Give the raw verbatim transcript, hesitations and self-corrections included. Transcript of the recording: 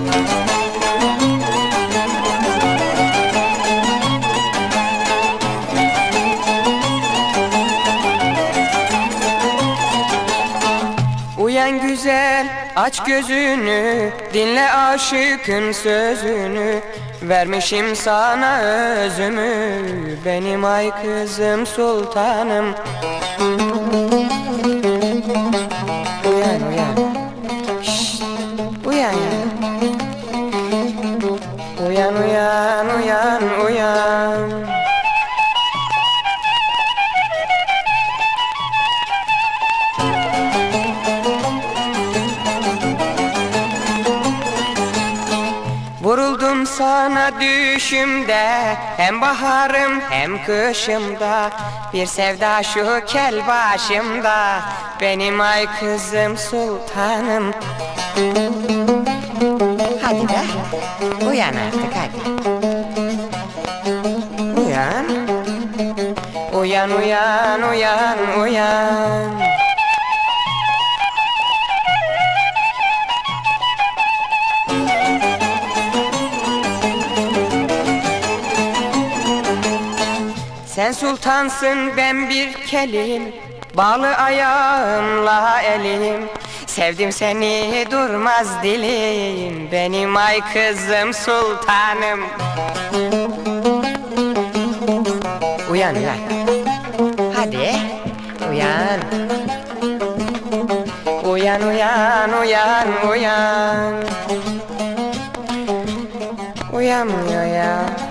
Uyan güzel, aç gözünü, dinle aşıkın sözünü. Vermişim sana özümü, benim ay kızım sultanım. Uyan uyan, şşt, uyan ya. Uyan uyan uyan uyan. Vuruldum sana düşümde, hem baharım hem kışımda. Bir sevda şu kel başımda, benim ay kızım sultanım. Hadi be, uyan artık hadi. Uyan. Uyan uyan uyan uyan. Sen sultansın, ben bir kelim, bağlı ayağımla elim. Sevdim seni, durmaz dilim, benim ay kızım sultanım. Uyan uyan, hadi uyan. Uyan uyan uyan uyan. Uyanmıyor ya.